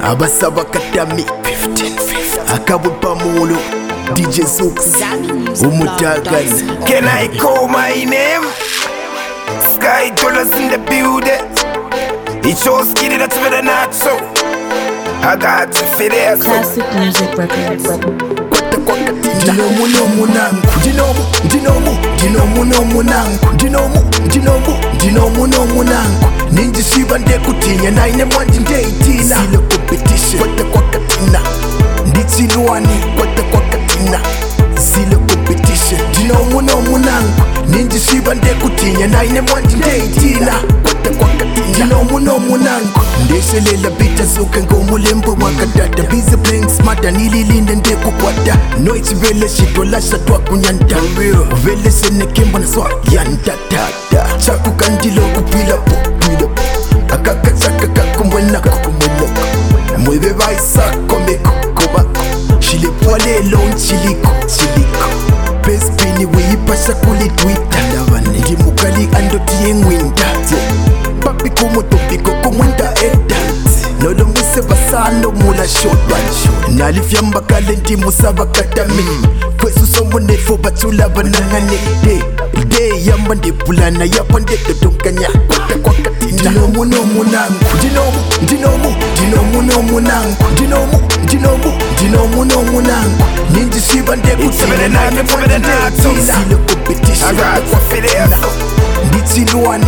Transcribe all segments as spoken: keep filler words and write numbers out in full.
abasaba katami akabupa mulu D J Zooks umutagani. Can I call my name? Sky dollars in the building. It's your skinny that's better not so. I got to fit there. Classic Music Records. Dinomu no munangu, dinomu, dinomu, dinomu no munangu, dinomu, dinomu, dinomu no munangu. Ninja shiba ndekutinya naine mwanji ndeitina. Sile competition, kwata kwa katina. Ndichi luani, kwata kwa katina. Sile competition, dinomu no munangu. Ninja shiba ndekutinya naine mwanji ndeitina. Kwata kwa katina. Dinomu no munangu. Ndeshelela bita zuka ngomulembo wakadata. Bize playing smarta nililinda ndekukwata. Noiti vele shito lasha twa kunyanta. Vele sene kemba na swa yantatata. Chaku kandilo kupila po pila po. Akaka chaka kakumwena kakumwena. Mwebe vaisa komeko komako. Shile pwale lon chiliko chiliko. Pespini weipasha kuli Twitter. Ndi mukali andoti yengwinda. Papi kumo topiko kumwenda eda. Nolo mwise basano mula short one. Nalifyamba kale ndi musaba katami. Kwesu somo nefo batula banangane. Day, day yamba ndi pulana yapa ndeto tunkanya. Kwata kwa katina. Dinomu no munangu, dinomu, dinomu, dinomu no munangu, dinomu, dinomu, dinomu no munangu. Ninja shiba ndekutina nane mwanje ndekutina. Sile competition, kwata kwa katina. Ndichi luani,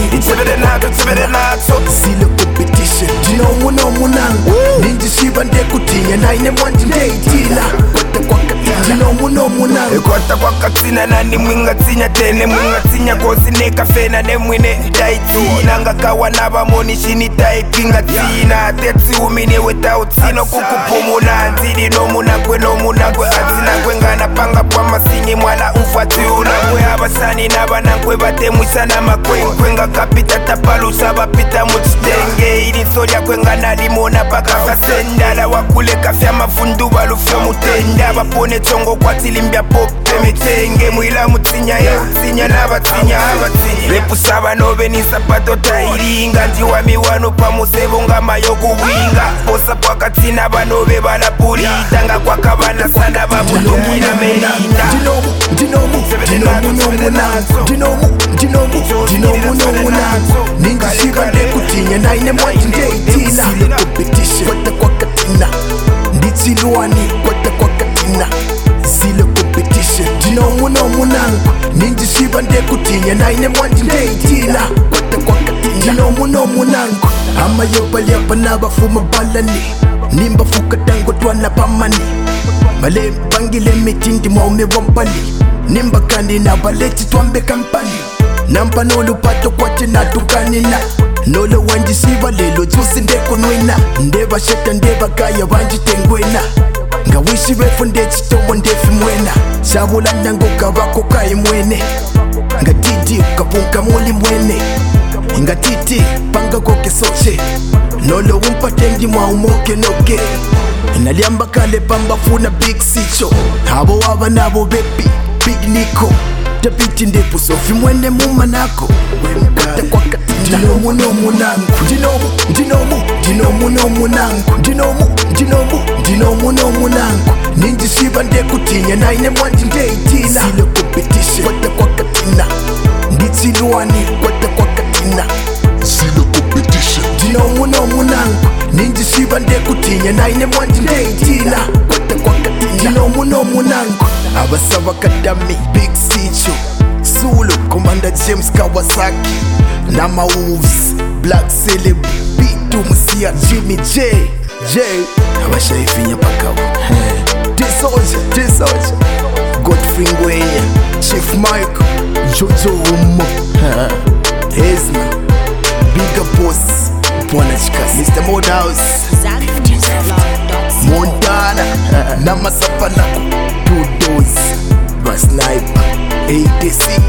sile competition. Dinomu no munangu, ninja shiba ndekutinya naine mwanje ndeitina. Kwata kwa katina. Dinomu no munangu. Kwata kwa katina nani mwinga tinya tene mwinga tinya kosi neka fena ne mwine daiti nanga kawa naba moni shini taipinga tina tetsi umine without sino kukupumuna nzidi no munagwe no munagwe atina kwengana panga kwa masingi mwala ufati unagwe abasani naba nankwe batemwisa na makwe kwenga kapita tapalu saba pita mutitenge ili solia kwengana limona paka kasendala wakule kafya mafundu balufyo mutenda bapone chongo kwa tilimbia pope mitenge mwila mutinya ya tinya na batinya abatinya repu saba nobe ni sapato tairinga njiwa miwano pa musebo ngama yoku winga posa kwa katina banobe balapulita nga kwa kabana sana babutuki na melinda Dinomu, dinomu, dinomu no munangu, dinomu, dinomu, dinomu no munangu. Ninja shiba ndekutinya naine mwanje ndeitina. Sile competition, kwata kwa katina. Ndichi luani, kwata kwa katina. Sile competition, dinomu no munangu. Ninja shiba ndekutinya naine mwanje ndeitina. Kwata kwa katina. Dinomu no munangu. Ama yopali apa nabafuma balani. Nimba fuka tango twana pamani. Male bangile mitindi mwaume wampali. Nimba kandi na baleti twambe kampani. Nampa nolu pato kwache na tukanina. Nolo wanji siva lelo jusi ndeko nwena. Ndeba sheta ndeba kaya wanji tengwena. Nga wishi refu ndechi tomo ndefi mwena. Shabula nango kawako kai mwene. Nga titi ukapunka muli mwene. Nga titi panga koke soche. Nolo umpatendi mwa umoke noke. Inaliamba kale pamba funa big sicho. Habo waba nabo bepi big niko. Tabiti ndepu sofi mwene muma nako. Kwata kwa katina. Dinomu no munangu, dinomu, dinomu, dinomu no munangu, dinomu, dinomu, dinomu no munangu. Ninja shiba ndekutinya naine mwanje ndeitina. Sile competition, kwata kwa katina. Ndichi luani, kwata kwa katina. Sile competition. Dinomu no munangu. Ninja shiba ndekutinya naine mwanje ndeitina. Kwata kwa katina. Dinomu no munangu. Abasaba kadami, big sicho. Zulu, Commander James Kawasaki. Nama Wolves, Black Celeb, Bitu Musia, Jimmy J, J. Abashaifinya pakawa. T-Soldier, T-Soldier. Godfrey Ngwenya, Chief Mike, Jojo Umo. Ezma, Bigger Boss, Bwana Chikasi, Mister Modehouse, Montana, Nama Sapanaku, Two Doors, Sniper, A D C.